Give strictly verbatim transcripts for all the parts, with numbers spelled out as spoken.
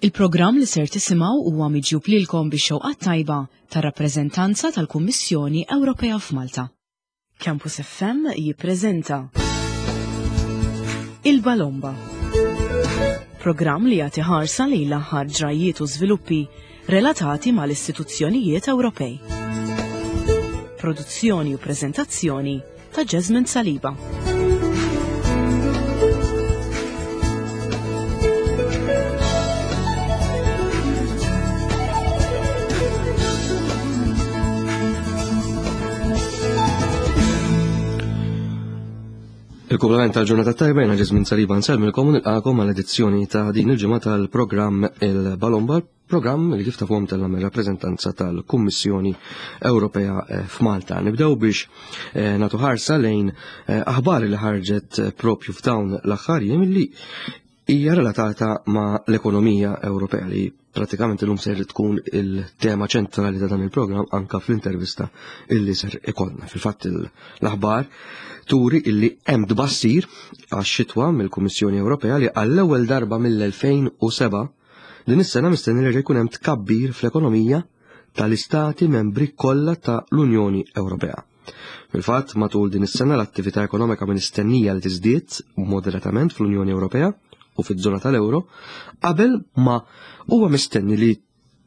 Il-programm li ser tisimgħu huwa miġjub lilkom bix-xewqa tajba tar-rappreżentanza tal-Kummissjoni Ewropea f'Malta. Campus F M jippreżenta Il-Balomba. Programm li jagħti ħarsa lejn l-aħħar ġrajiet u żviluppi relatati mal-istituzzjonijiet Ewropej. Produzzjoni u preżentazzjoni ta' Jasmine Saliba. Il-komplement tal-ġurnata tajba jena Jasmine Saliba nselmilkom u nilqakom għal-edizzjoni ta' din il-ġimgħa tal-programm Il-Balomba, programm li kif tafhom tal-għamil rappreżentanza tal-Kummissjoni Ewropea f'Malta. Nibdew biex nagħtu ħarsa lejn aħbar li ħarġet propju f'dawn l-aħħar jiem li hija relatata ma' l-ekonomija Ewropea li pratikament illum ser tkun il-tema ċentrali ta' dan il-programm anka fl-intervista illi ser ikollna. Fil-fatt l-aħbar turi illi hemm tbassir għax-xitwa mill-Kummissjoni Ewropea li għall-ewwel darba mill-elfejn u seba' din is-sena mistenni li jkun hemm tkabbir fl-ekonomija tal-istati membri kollha ta' l-Unjoni Ewropea. Fil-fatt matul din is-sena l-attività ekonomika mistennija li tiżdied moderatament fl-Unjoni Ewropea u fiż-żona tal-Ewro qabel ma huwa mistenni li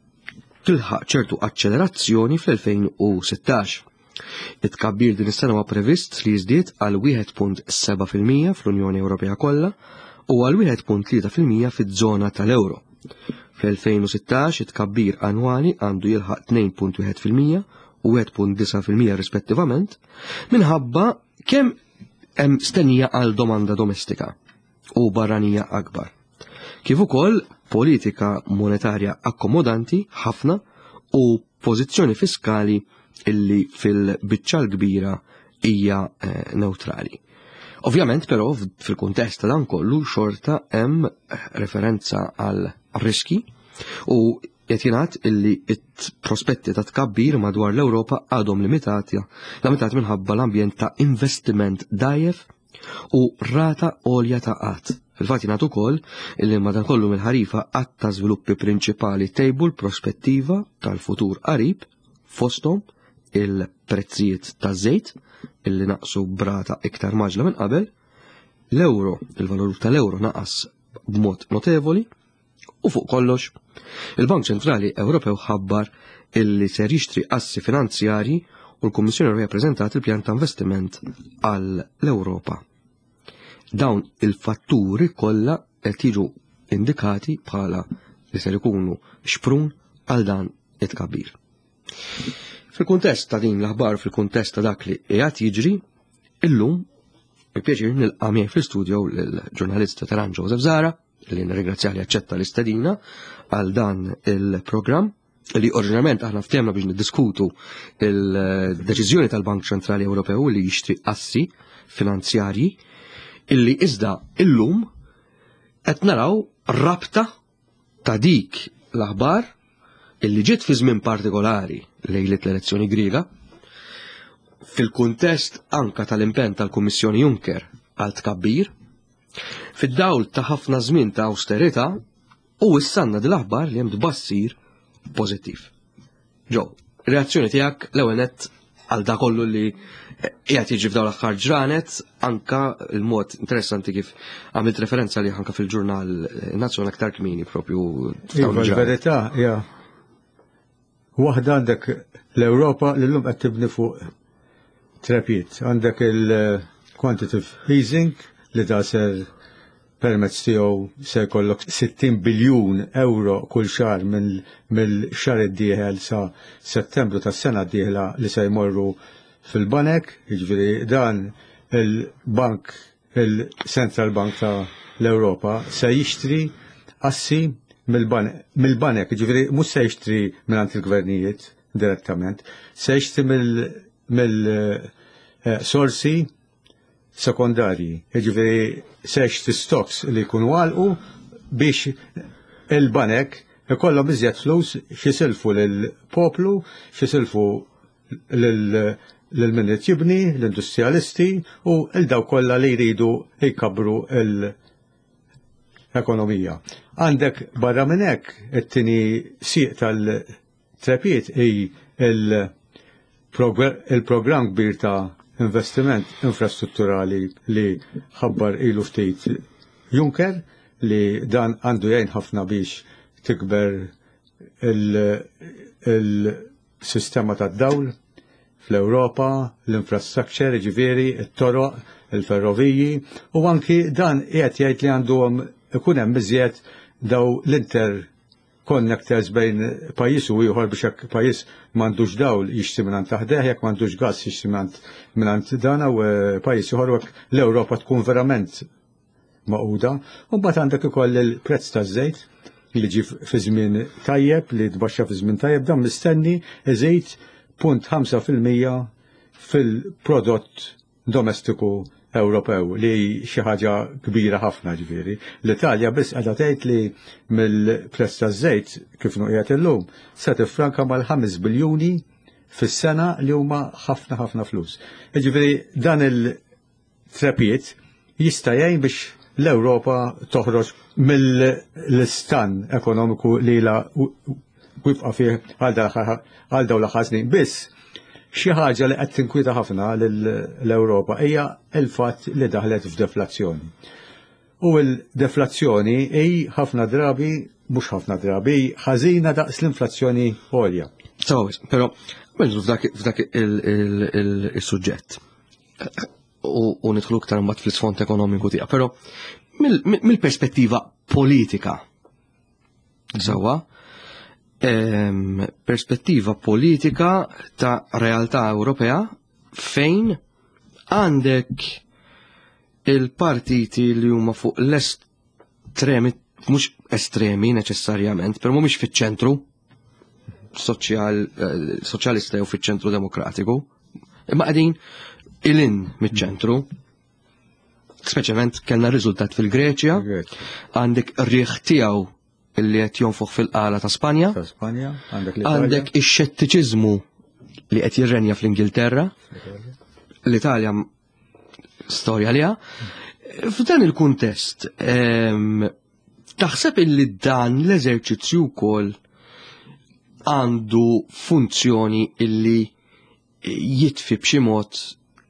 tilħaq ċertu accelerazzjoni fl-elfejn u sittax. It-tkabbir din is-sena huwa previst li jiżdied għal wieħed punt seba' fil-mija fl-Unjoni Ewropea kollha u għal wieħed punt tlieta fil-mija fiż-żona tal-Ewro. Fl-elfejn u sittax it-tkabbir annwali għandu jilħaq tnejn punt wieħed fil-mija u wieħed punt disa' fil-mija rispettivament minħabba kemm hemm stennija għal domanda domestika u barranija akbar. Kif ukoll politika monetarja akkomodanti ħafna u pożizzjoni fiskali illi fil-biċċa l-kbira hija eh, neutrali. Ovvjament però fil-kuntest dan kollu xorta hemm referenza għal riski u qed jingħad illi t-prospetti ta' tkabbir madwar l-Ewropa għadhom limitati limitati minħabba l-ambjent ta' investiment dajjef u rata għolja ta' qatt. Fil-fatt jingħad ukoll illi madankollu mill-ħarifa qatt ta' żviluppi prinċipali tejbu l-prospettiva tal-futur qarib fosthom il-prezzijiet ta' żejt illi naqsu brata iktar maġla minn qabel, l-euro, il-valur tal-euro naqas b'mod notevoli u fuq kollox, il-Bank Ċentrali Ewropew ħabbar illi ser jixtri assi finanzjarji u l-Kummissjoni Ewropea ppreżentat il-pjan ta' investiment għall-Ewropa. Dawn il-fatturi kollha qed jiġu indikati bħala li ser ikunu xprun għal dan it-tkabbir. Fil-kuntest ta' din l-aħbar, fil-kuntest ta' dak li qiegħed jiġri, illum il-pjaċir nilqa' miegħi fl-istudju l-ġurnalista Taran Joseph Zara, li nirringrazzjah li aċċetta l-istedina għal dan il-programm li oriġinarment aħna ftehmna biex niddiskutu il-deċiżjoni tal-Bank Ċentrali Ewropew li jixtri assi finanzjarji illi iżda illum qed naraw rabta ta' dik l-aħbar illi ġiet fi żmien partikolari lejlet l-elezzjoni Griega, fil-kuntest anka tal-impenn tal-Kummissjoni Juncker għal tkabbir, fid-dawl ta' ħafna żmien ta' austerità u issanna din l-aħbar li hemm tbassir pożittiv. Ġew, reazzjoni tiegħek l-ewwel nett għal dak kollu li qiegħed jiġi f'dawn l-aħħar ġranet, anka l-mod interessanti kif għamilt referenza li anka fil-ġurnal nazzjonali aktar kmieni propju f'dawn il-verità, ja. Waħda għandek l-Ewropa li l-lum qed tibni fuq trepied. Għandek il-quantitative easing li da ser permezz tiegħu se jkollok sittin biljun euro kull xahar mill-xahar id-dieħel sa Settembru tas-sena d-dieħla li se jmorru fil-banek, jiġifieri dan il-bank, il-Central Bank ta' l-Ewropa se jixtri assi mill-banek, ġifiri, mux se jixtri mill-ant il-gvernijiet direttament, se jixtri mill-sorsi sekundarji, ġifiri, se jixtri stocks li jkunu għalqu biex il-banek ikollhom iżjed flus xisilfu l-poplu, xisilfu l-minnet jibni, l-industrialisti u il-daw kollha li jridu jkabru il- ekonomija. Għandek barra minn hekk it-tieni sieq tal-trepiet hi il-programm kbir ta' investiment infrastrutturali li ħabbar ilu ftit Juncker li dan għandu jgħin ħafna biex tikber il-sistema tad-dawl fl-Ewropa, l-infrastructure, ġifieri, it-toroq, il-ferroviji, u anki dan qiegħed jgħid li għandhom ikun hemm iżjed daw l-interconnectors bejn pajjiż u ieħor biex hekk pajjiż m'għandux dawl jixtri mingħand taħdeh, jekk m'għandux gass jixtri mingħand dan u pajjiż ieħor hekk l-Ewropa tkun verament maquda. U mbagħad għandek ukoll il-prezz taż-żejt li ġi fi żmien tajjeb, li tbaxxa fi żmien tajjeb, dan mistenni iżid punt ħamsa fil-mija fil-prodott domestiku Ewropew li xi ħaġa kbira ħafna ġifieri. L-Italja biss qiegħda tgħid li mill-prezz taż-żejt kif qiegħed illum se tiffranka mal-ħames biljuni fis-sena li huma ħafna ħafna flus. Jiġifieri dan il-trepiet jista' jgħin biex l-Ewropa toħroġ mill-istan ekonomiku li la wifqa fih għal dawn l-aħħar snin. Biss xi ħaġa li qed tinkwita ħafna l-Ewropa hija l-fatt li daħlet f'deflazzjoni. U l-deflazzjoni hi ħafna drabi, mhux ħafna drabi, ħażina daqs l-inflazzjoni għolja. Sawa, però f'dak il-suġġett. U nidħlu iktar mbagħad fl-isfond ekonomiku tiegħek, però mill-perspettiva politika. Sawa? Perspettiva politika ta' realtà Ewropea fejn għandek il-partiti li huma fuq l-estremi, mhux estremi neċessarjament, però mhumiex fiċ-ċentru soċjalista jew fiċ-ċentru demokratiku, imma qegħdin ilin miċ-ċentru. Speċjalment kellna riżultat fil-Greċja, għandek rieħ tiegħu illi qed jonfoq fil-qala ta' Spanja, għandek ix-xettiċiżmu li qed jirrenja fl-Ingilterra, l-Italja storja liha. F'dan il-kuntest, taħseb illi dan l-eżerċizzju wkoll għandu funzjoni illi jitfi b'xi mod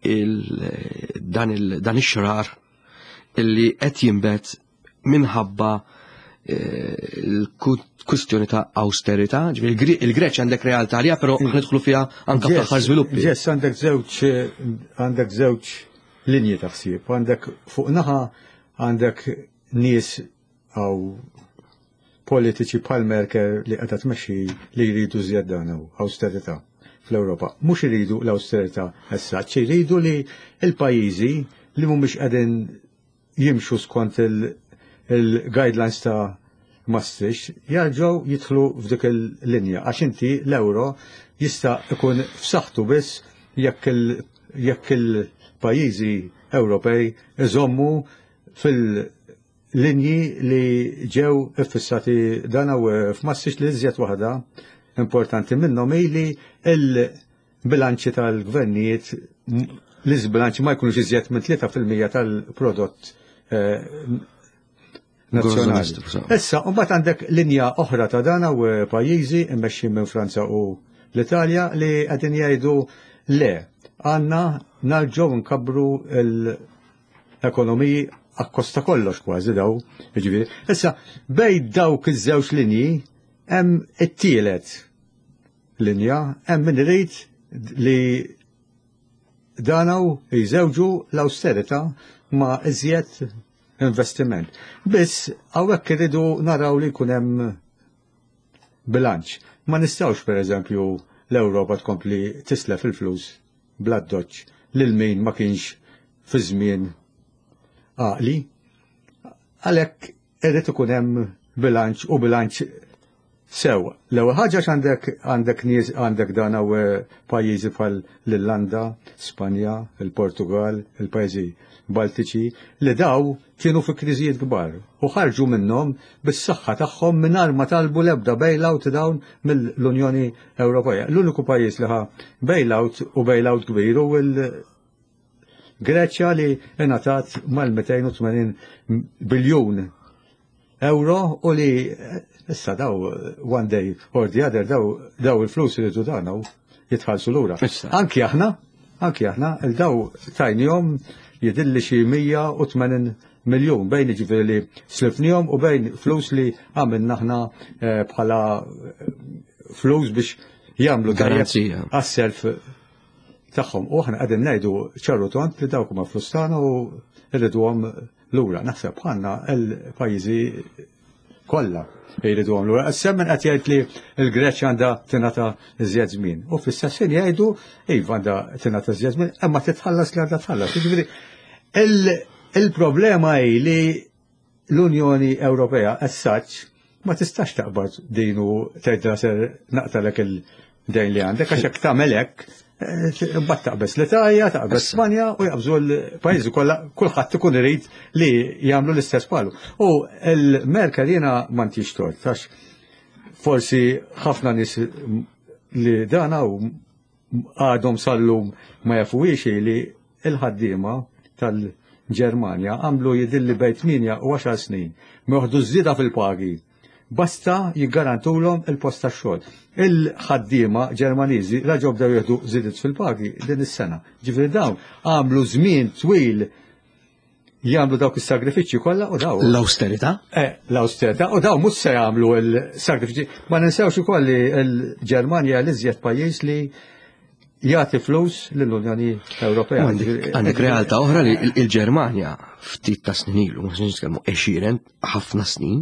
dan ix-xrar illi qed jinbet minħabba il-kwistjoni ta' austerità, il-Greċja għandek realtà għalija, però nidħlu fiha anke fl-aħħar żviluppi. Ġess għandek żewġ għandek żewġ linji ta' ħsieb, għandek fuq naħa għandek nies għaw politiċi bħal Merkel li qiegħda tmexxi li jridu żjed dan austerità fl-Ewropa. Mhux iridu l-austerità essaċ, jridu li l-pajjiżi li mhumiex qegħdin jimxu skont il- il-guidelines ta' Maastricht jarġgħu jidħlu f'dik il-linja għax inti l-euro jista' ikun f'saħħtu biss jekk il-pajjiżi Ewropej iżommu fil-linji li ġew iffissati dan hawn f'Maastricht li iżjed waħda importanti minnhom hi li l-bilanċi tal-gvernijiet l-iżbilanċi ma jkunux iżjed minn tlieta fil-mija tal-prodott nazzjonali. Issa, mbagħad għandek linja oħra ta' dana u pajjiżi immexxi minn Franza u l-Italja li qegħdin jgħidu le, għandna narġgħu nkabbru l-ekonomiji akkosta kollox kważi daw, jiġifieri. Issa, bejn dawk iż-żewġ linji hemm it-tielet linja, hemm min irid li danaw jżewġu l-austerità ma' iżjed investiment. Biss, għawek irridu naraw li jkun hemm bilanċ. Ma nistawx per eżempju l-Ewropa tkompli tislef il-flus bla doċ lil min ma kienx fi żmien għaqli. Għalhekk irrid ikun hemm bilanċ u bilanċ sew. L-ewwel ħaġa għandek għandek nies għandek dan hawn pajjiżi bħal l-Irlanda, Spanja, il-Portugal, il-pajjiżi Baltiċi li daw kienu fi kriżijiet kbar u ħarġu minnhom bis-saħħa tagħhom mingħajr ma talbu l-ebda bailout dawn mill-Unjoni Ewropea. L-uniku pajjiż li ħa bailout u bailout kbir u l-Greċja li ingħatat mal-mejtejn u tmenin biljun euro u li issa daw one day or the other daw daw il-flus li dana u jitħallsu lura. Anki aħna, anki aħna il-daw tajnijom jidilli xi mija u tmenin miljon bejn ġifiri li slifnijom u bejn flus li għamilna aħna bħala flus biex jagħmlu garanzija għas-self tagħhom. U aħna qegħdin ngħidu ċarru tont li dawk huma flus tagħna u rriduhom lura. Naħseb bħalna l-pajjiżi kollha jriduhom lura. Semmen qed jgħid li l-Greċja għandha tingħata iżjed żmien. U fl-istess ħin jgħidu iva għandha tingħata iżjed żmien, imma titħallas li għandha tħallas. Jiġifieri il-problema hi li l-Unjoni Ewropea as such ma tistax taqbad din u tgħidha ser naqtalek il-dejn li għandek għax hekk tagħmel hekk imbagħad taqbes l-Italja, taqbes Spanja u jaqbżu l-pajjiżi kollha kulħadd ikun irid li jagħmlu l-istess bħalu. U l-Merkel jiena m'għandix tort għax forsi ħafna nies li dana u għadhom sallum ma jafuwiex li l-ħaddiema tal-Ġermanja għamlu jidilli bejn tminja u għaxar snin meħdu żieda fil-pagi. Basta jiggarantulhom il-post tax-xogħol. Il-ħaddiema Ġermaniżi raġgħu bdew jieħdu żiediet fil-pagi din is-sena. Ġifieri dawn għamlu żmien twil jagħmlu dawk is-sagrifiċċji kollha u daw. L-austerità? Eh, l-austerità u daw mhux se jagħmlu l-sagrifiċċji. Ma ninsewx ukoll li l-Ġermanja l-iżjed pajjiż li jagħti flus lill-Unjoni Ewropea. Għandek realtà oħra li l-Ġermanja ftit ta' snin ilu, ma nitkellmu għexieren ħafna snin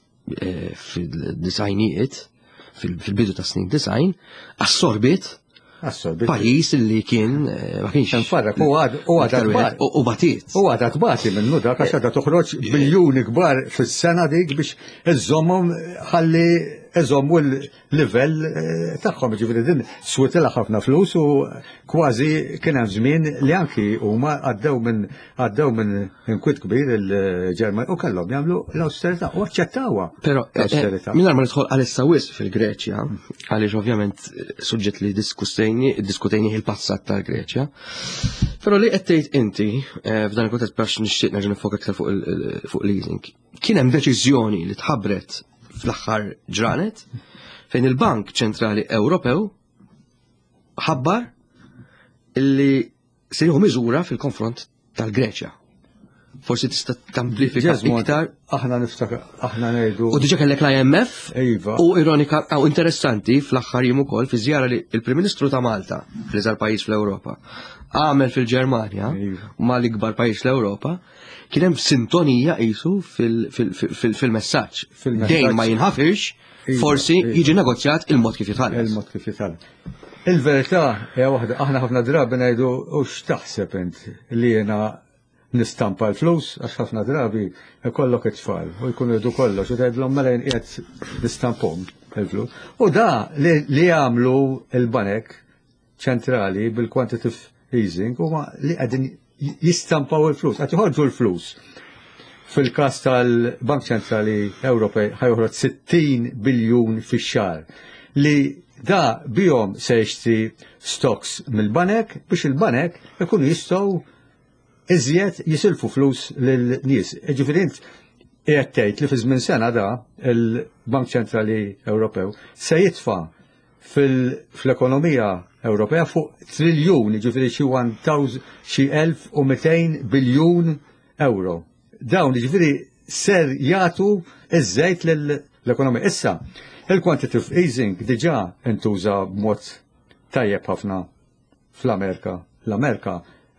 fil-disajnijiet, fil-bidu ta' snin disajn, assorbit pajis li kien ma kienx nfarrak u għadat u batiet. U għadat bati minnu dak għax għadat toħroġ biljuni kbar fis-sena dik biex iżommhom ħalli eżommu l-livell tagħhom, ġifieri din switila ħafna flus u kważi kien hemm żmien li anki huma għaddew minn għaddew minn inkwiet kbir il-Ġermanja u kellhom jagħmlu l-awsterità u aċċettawha. Però mingħajr ma nidħol għalissa wisq fil-Greċja, għaliex ovvjament suġġett li diskutejni diskutejni il-passat tal-Greċja. Però li qed tgħid inti f'dan il-kuntest biex nixtieq nerġa' nifok aktar fuq leasing. Kien hemm deċiżjoni li tħabbret fl-aħħar ġranet fejn il-Bank Ċentrali Ewropew ħabbar illi se jieħu miżura fil-konfront tal-Greċja. Forsi tista' tamplifika iktar. Aħna niftakar aħna ngħidu. U diġà kellek l-I M F u ironika u interessanti fl-aħħar jiem ukoll fi żjara li l-Prim Ministru ta' Malta fl-iżgħar pajjiż fl-Ewropa għamel fil-Ġermanja ma l-ikbar pajjiż fl-Ewropa kien hemm sintonija qisu fil-messaġġ. Dejn ma jinħafirx, forsi jiġi negozjat il-mod kif jitħallas. Il-mod kif jitħallas. Il-verità hija waħda aħna ħafna drabi ngħidu u x'taħseb int li jiena nistampa l-flus għax ħafna drabi ikollok it-tfal u jkunu jdu kollox u tgħidlhom mela qiegħed nistampom il-flus. U da li jagħmlu l-banek ċentrali bil-quantitative easing huma li qegħdin jistampaw il-flus, għat jħorġu l-flus. Fil-kas tal-Bank Ċentrali Ewropej ħajħorġ sittin biljun fix-xahar li da bihom se jixtri stocks mill-banek biex il-banek ikunu jistgħu iżjed jisilfu flus lil-nies. Ġifieri int qiegħed tgħid li fi żmien sena da il-Bank Ċentrali Ewropew se jitfa' fil-ekonomija Ewropea fuq triljun, ġifieri xi xi elf u mitejn biljun euro. Dawn ġifieri ser jagħtu iż-żejt lill-ekonomija. Issa, il-quantitative easing diġà intuża b'mod tajjeb ħafna fl-Amerika. L-Amerika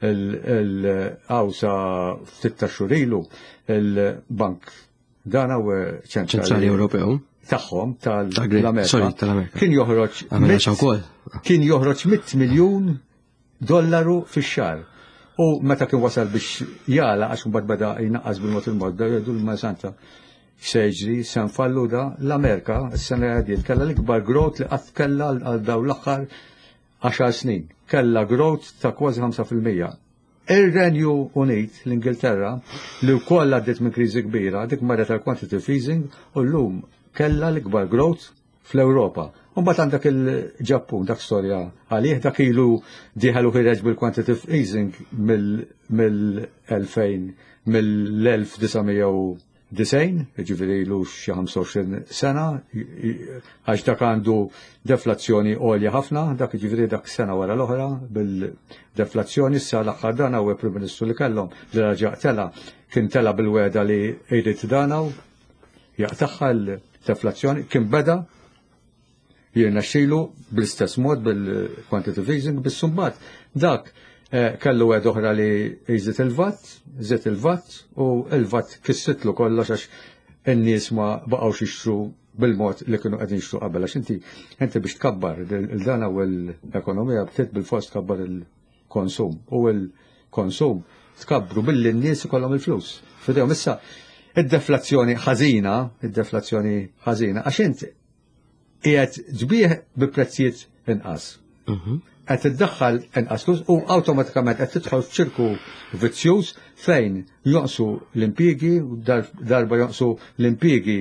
il-għawsa ftit ta' xhur ilu il-Bank dan u ċentrali Ewropew tagħhom tal-Amerika kien joħroġ kien joħroġ mit miljun dollaru fix-xahar. U meta kien wasal biex jala għax mbagħad beda jnaqqas bil-mod il-mod jgħidu l-Masanta se jiġri se nfallu da l-Amerika s-sena għadiet kellha l-ikbar growth li qatt kellha għal dawn l-aħħar għaxar snin. Kellha growth ta' kważi ħamsa fil-mija. Ir-Renju Unit, l-Ingilterra, li wkoll għaddiet minn kriżi kbira, dik marret tal-quantitative easing u llum kellha l-ikbar growth fl-Ewropa. Mbagħad għandek il-Ġappun dak storja għalih dak ilu dieħel u ħireġ bil-quantitative easing mill-elfejn mill-elf tisamija u disejn, ġifiri lu xi ħamsa u għoxrin sena, għax dak għandu deflazzjoni għolja ħafna, dak ġifiri dak sena wara l-oħra, bil-deflazzjoni issa l-aħħar dana u Prim Ministru li kellhom li raġaq tela, kien tela bil-weda li jrid danaw, jaqtaħħa l-deflazzjoni, kien beda jirna xilu bil-istess mod bil-quantitative easing, bis-sumbat dak kellu għed oħra li jizit il-vat, jizit il-vat u il-vat kissitlu kollox għax n-nies ma baqgħux jixtru bil-mod li kienu qegħdin jixtru qabel għax inti inti biex tkabbar il-dana u l-ekonomija btiet bil-fost tkabbar il-konsum u l-konsum tkabbru billi n-nies ikollhom il-flus. Fidejhom issa id-deflazzjoni ħażina, id-deflazzjoni ħażina għax inti qiegħed ġbieħ bi prezzijiet inqas. Qed iddaħħal inqas flus u awtomatikament qed tidħol f'ċirku vizzjuż fejn jonqsu l-impjiegi u darba jonqsu l-impjiegi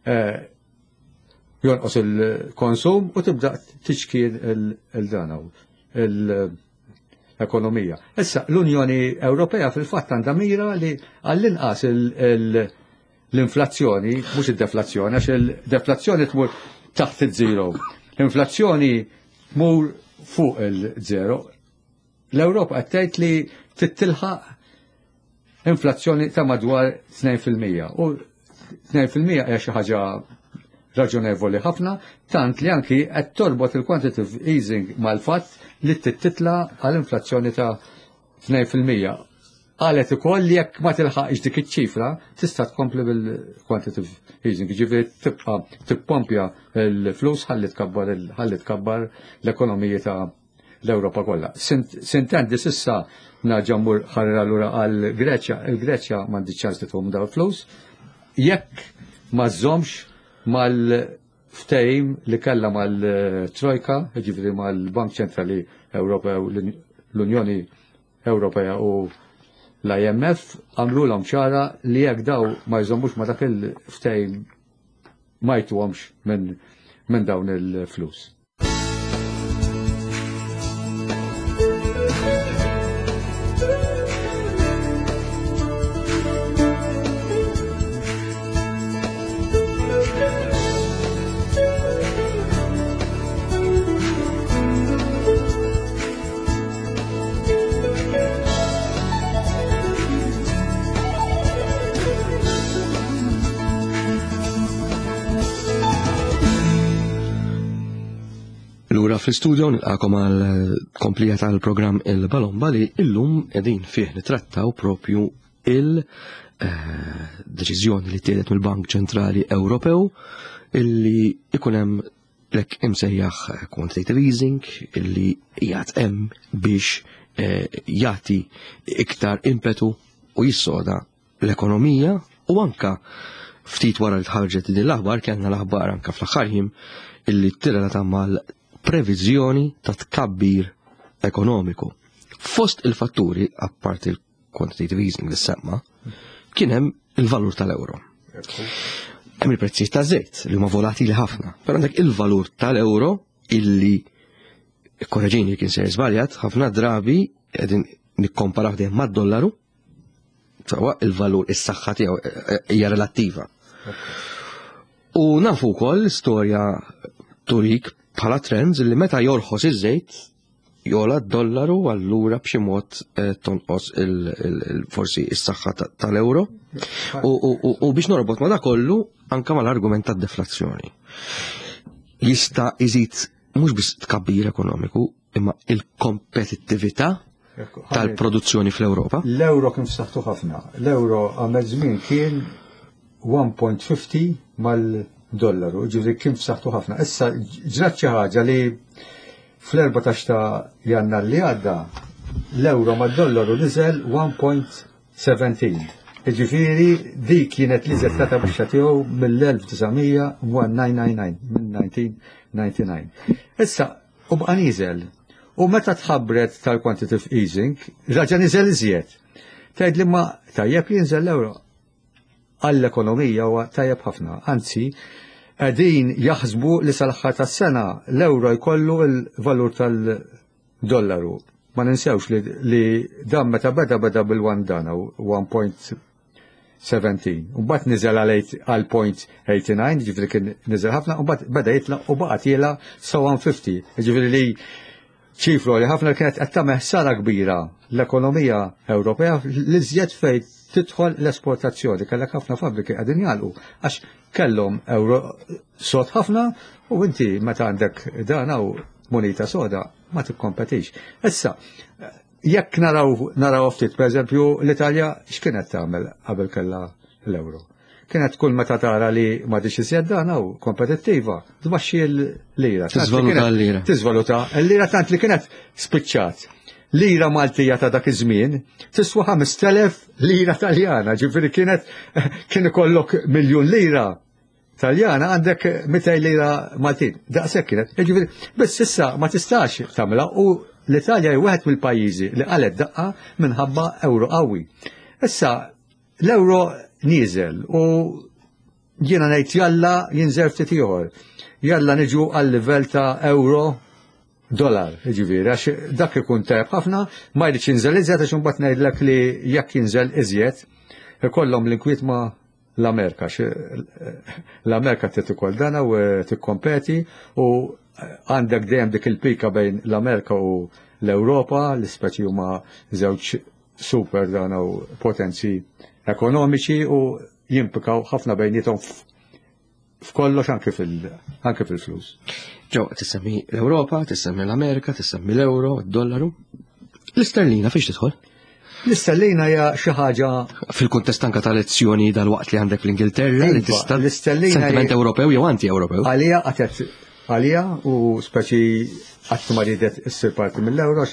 jonqos il-konsum u tibda tiċkien il-danaw l-ekonomija. Issa l-Unjoni Ewropea fil-fatt għandha mira li għall-inqas l-inflazzjoni, mhux id-deflazzjoni, għax il-deflazzjoni tmur taħt il-zero. L-inflazzjoni tmur fuq il-zero. L-Ewropa qed tgħid li tittilħaq inflazzjoni ta' madwar tnejn fil-mija. U tnejn fil-mija hija xi ħaġa raġonevoli ħafna, tant li anki qed torbot il-quantitative easing mal-fatt li titla għall-inflazzjoni ta' tnejn fil-mija. Qalet ukoll li jekk ma tilħaqx dik iċ-ċifra tista' tkompli bil-quantitative easing, ġifieri tibqa' tippompja l-flus ħalli tkabbar ħalli tkabbar l-ekonomija ta' l-Ewropa kollha. Sintendi s'issa naġa mmur ħarra lura għal Greċja, il-Greċja m'għandix ċans li tħum dawn il-flus, jekk ma żommx mal-ftehim li kellha mal-Trojka, ġifieri mal-Bank Ċentrali Ewropew, l-Unjoni Ewropea u l-I M F għamlulhom ċara li jekk daw ma jżommux ma dak il-ftehim ma jtuhomx minn min dawn il-flus. Lura fl-studio nilqakom għal komplija tal-programm il-Balomba li illum edin fih nitrattaw propju il-deċiżjoni li tiedet mill-Bank Ċentrali Ewropew illi ikun hemm lek imsejjaħ quantitative easing illi jgħat hemm biex jagħti iktar impetu u jissoda l-ekonomija u anka ftit wara li tħarġet din l-aħbar kellna l-aħbar anka fl-aħħar ħin illi tirrelata mal previżjoni ta' tkabbir ekonomiku. Fost il-fatturi, apparti il-quantitative easing li semma, kien hemm il-valur tal-euro. Hemm il-prezzijiet ta' żejt li huma volatili ħafna, però għandek il-valur tal-euro illi korreġini kien ser żbaljat ħafna drabi qegħdin nikkomparaw dejjem mad-dollaru, sewa il-valur is-saħħa tiegħu hija relattiva. U nafu wkoll storja turik bħala trends li meta jorħos iż-żejt jola d-dollaru allura b'xi mod tonqos forsi is-saħħa tal-euro u biex norbot ma' kollu anke mal-argument tad-deflazzjoni. Jista' iżid mhux biss tkabbir ekonomiku imma il-kompetittività tal-produzzjoni fl-Ewropa. L-euro kien f'saħħtu ħafna. L-euro għamel żmien kien one point fifty mal-dollaru, ġifri kien f'saħħtu ħafna. Issa ġrat xi ħaġa li fl-erbatax ta' jannar li għadda l-euro mad-dollaru niżel one point seventeen. Ġifiri di kienet li zettata biex tiegħu mill-nineteen ninety-nine. Issa u bqa' niżel. U meta tħabbret tal-quantitative easing, raġa niżel iżjed. Tgħid li ma tajjeb jinżel l-euro għall-ekonomija huwa tajjeb ħafna. Anzi, qegħdin jaħsbu li sal-aħħar tas-sena l-euro jkollu l-valur tal-dollaru. Ma ninsewx li dan meta beda beda bil-one dana one point seventeen. U mbagħad niżel għal point eighty-nine, ġifieri kien niżel ħafna, u mbagħad beda jitlaq u baqgħet jiela sa one fifty. Ġifieri li ċifru li ħafna kienet qed tagħmel ħsara kbira l-ekonomija Ewropea li żjed fejn tidħol l-esportazzjoni, kellek ħafna fabbriki qegħdin jagħlqu għax kellhom euro sod ħafna u inti meta għandek dan hawn moneta soda ma tikkompetix. Issa, jekk naraw naraw ftit pereżempju l-Italja x'kienet tagħmel qabel kellha l-euro. Kienet kull meta tara li ma dix iżjed dan hawn kompetittiva, tbaxxi l-lira. Tiżvaluta l-lira. Tiżvaluta l-lira tant li kienet spiċċat. Lira Maltija ta' dak iż-żmien tiswa ħames telef lira Taljana, ġifieri kienet kien ikollok miljun lira Taljana għandek mitej lira Maltin. Daqshekk kienet. Ġifieri biss issa ma tistax tagħmilha u l-Italja hi wieħed mill-pajjiżi li qalet daqqa minħabba euro qawwi. Issa l-euro nieżel u jiena ngħid jalla jinżel ftit ieħor. Jalla niġu għal livell ta' euro dollar, ġifieri, għax dak ikun tajb ħafna, ma jridx jinżel iżjed għax imbagħad ngħidlek li jekk jinżel iżjed ikollhom l-inkwiet ma' l-Amerika. L-Amerika trid ikoll dan u tikkompeti u għandek dejjem dik il-pika bejn l-Amerika u l-Ewropa, l-ispeċi huma żewġ super dan u potenzi ekonomiċi u jimpikaw ħafna bejnietom f'kollox anke fil-flus. Ġew, tissemmi l-Ewropa, tissemmi l-Amerika, tissemmi l-Euro, d-dollaru. L-isterlina fiex tidħol? L-isterlina hija xi ħaġa fil-kuntest anke ta' lezzjoni dal-waqt li għandek fl-Ingilterra li tista' sentiment Ewropew jew anti-Ewropew. Għalija qatet għalija u speċi qatt ma ridet issir parti mill-Euro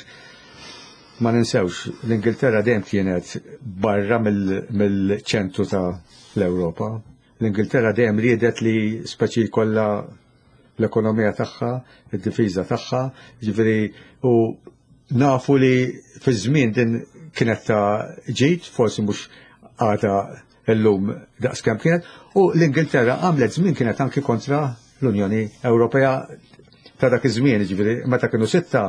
ma ninsewx l-Ingilterra dejjem kienet barra mill-ċentru ta' l-Ewropa. L-Ingilterra dejjem riedet li speċi kollha l-ekonomija tagħha, id-difiża tagħha, ġifieri u nafu li fi żmien din kienet ta' ġid, forsi mhux għada llum daqskemm kienet, u l-Ingilterra għamlet żmien kienet anki kontra l-Unjoni Ewropea ta' dak iż-żmien, ġifieri meta kienu sitta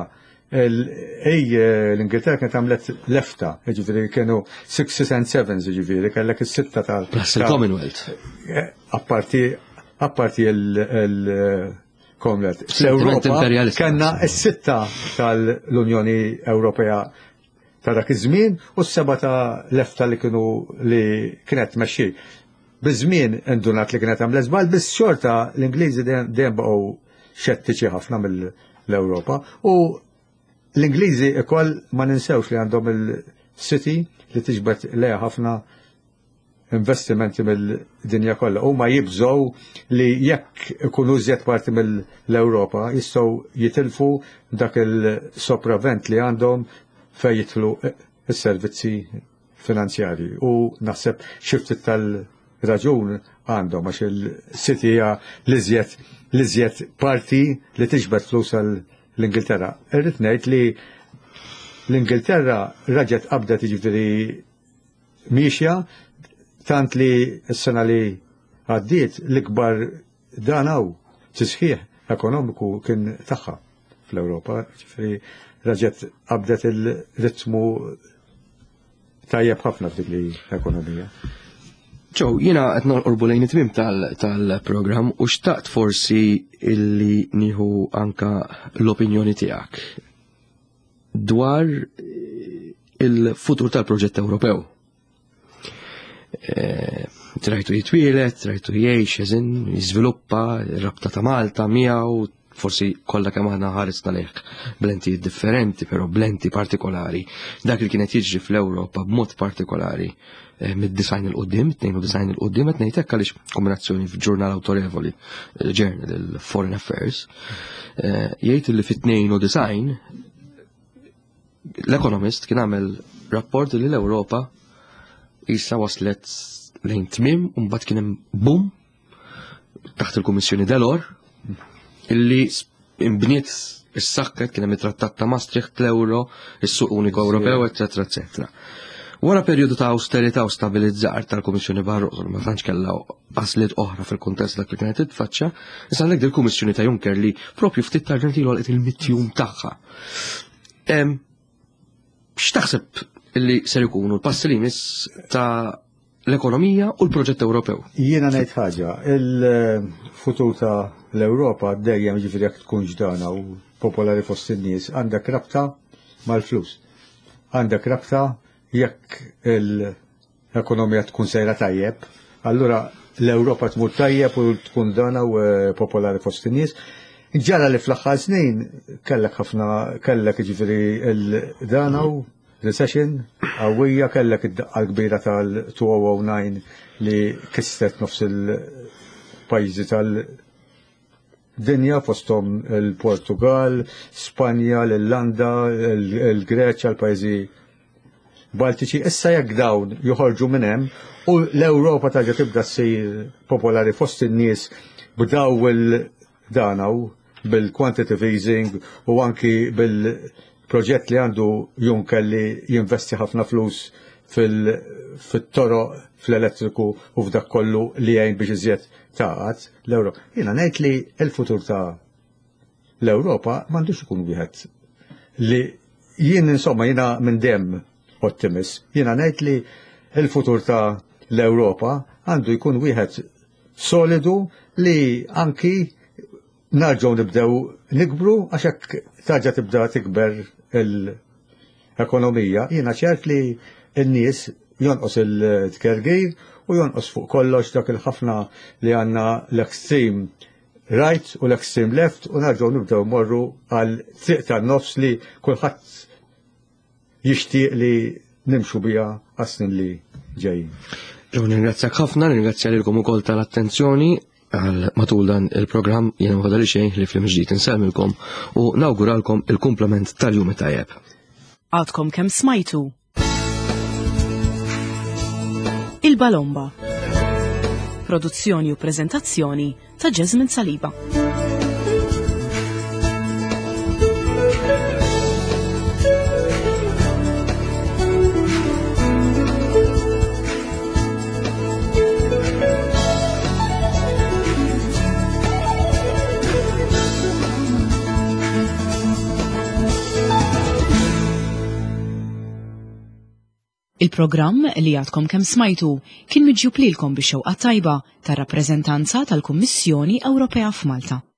ej l-Ingilterra kienet għamlet lefta, ġifieri kienu sixes and sevens, ġifieri kellek is-sitta tal Commonwealth. Apparti apparti il-Commonwealth. L-Ewropa kellna s-sitta tal-Unjoni Ewropea ta' dak iż-żmien u s-seba ta' lefta li kienu li kienet mexxi. Biż-żmien indunat li kienet għamlet żball, biss xorta l-Ingliżi dejjem baqgħu xettiċi ħafna mill-Ewropa u l-Ingliżi ikoll ma ninsewx li għandhom il-City li tiġbed leha ħafna investimenti mill-dinja kollha. Huma jibżgħu li jekk ikunu żjed parti mill-Ewropa jistgħu jitilfu dak il-sopravvent li għandhom fejn jidħlu is-servizzi finanzjarji. U naħseb xi ftit tal-raġun għandhom għax il-City hija l-iżjed l-iżjed parti li tiġbed flus l-Ingilterra. Irrid ngħid li l-Ingilterra raġet qabdet jiġifieri miexja tant li s-sena li għaddiet l-ikbar danaw tisħiħ ekonomiku kien tagħha fl-Ewropa, ġifieri raġet qabdet il-ritmu tajjeb ħafna f'dik l-ekonomija. Ġew, jiena qed norqorbu lejn it-tmiem tal-programm u xtaqt forsi illi nieħu anka l-opinjoni tiegħek dwar il-futur tal-proġett Ewropew. Trajtu jitwielet, trajtu jgħix, jeżin, jiżviluppa, rabta ta' Malta miegħu, forsi kollha kemm aħna ħaresna lejh blenti differenti, però blenti partikolari. Dak li kienet jiġri fl-Ewropa b'mod partikolari mid-design il-qudiem, it-tnejn u design il-qudiem qed ngħid hekk għaliex kombinazzjoni f'ġurnal awtorevoli, Journal il-Foreign Affairs, jgħid li fit-tnejn u design l-Economist kien għamel rapport li l-Ewropa issa waslet lejn tmiem u mbagħad kien hemm boom taħt il-Kummissjoni Delors illi imbniet is-saħħet kien hemm it-Trattat ta' Maastricht l-Euro, is-Suq Uniku Ewropew, eċetera, eċetera. Wara perjodu ta' austerità u stabilizzar tal-Kummissjoni Barroso ma tantx kellha għażliet oħra fil-kuntest dak li kienet titfaċċa, issa għandek il-Kummissjoni ta' Juncker li proprju ftit tal-ġentilu għalqet il-mittjum tagħha. X'taħseb illi ser ikunu l-passi li jmiss ta' l-ekonomija u l-proġett Ewropew. Jiena ngħid ħaġa, il-futur ta' l-Ewropa dejjem ġifieri jekk tkun ġdana u popolari fost in-nies għandek rabta mal-flus. Għandek rabta jekk l-ekonomija tkun sejra tajjeb, allura l-Ewropa tmur tajjeb u tkun dana u popolari fost in-nies. Ġara li fl-aħħar snin kellek ħafna kellek ġifieri l-dana u recession qawwija, kellek id-daqqa kbira tal-two thousand nine li kisset nofs il-pajjiżi tal-dinja fosthom il-Portugal, Spanja, l-Irlanda, il-Greċja, l-pajjiżi Baltiċi. Issa jekk dawn joħorġu minn hemm u l-Ewropa tarġa' tibda ssir popolari fost in-nies b'daw il-danaw bil-quantitative easing u anki bil-proġett li għandu Juncker li jinvesti ħafna flus fil-toroq, fl-elettriku u f'dak kollu li jgħin biex iżjed taqgħod l-Ewropa. Jiena ngħid li l-futur ta' l-Ewropa m'għandux ikun wieħed li jien insomma jiena minn demm ottimist. Jiena ngħid li l-futur ta' l-Ewropa għandu jkun wieħed solidu li anki narġgħu nibdew nikbru għax hekk tarġa' tibda tikber l-ekonomija. Jiena ċert li n-nies jonqos il-tkergir u jonqos fuq kollox dak il-ħafna li għandna l-extreme right u l-extreme left u narġgħu nibdew morru għal triq tan-nofs li kulħadd jixtieq li nimxu biha għas-snin li ġejjin. Ġew ningrazzjak ħafna, ningrazzja lilkom ukoll tal-attenzjoni għal matul dan il-programm. Jiena ma fadali xejn li fl-im ġdid insellmilkom u nawguralkom il-kumplament tal-jum tajjeb. Għadkom kemm smajtu Il-Balomba. Produzzjoni u preżentazzjoni ta' Jasmine Saliba. Il-programm li għadkom kemm smajtu kien miġjub lilkom bix-xewqa tajba tar-rappreżentanza tal-Kummissjoni Ewropea f'Malta.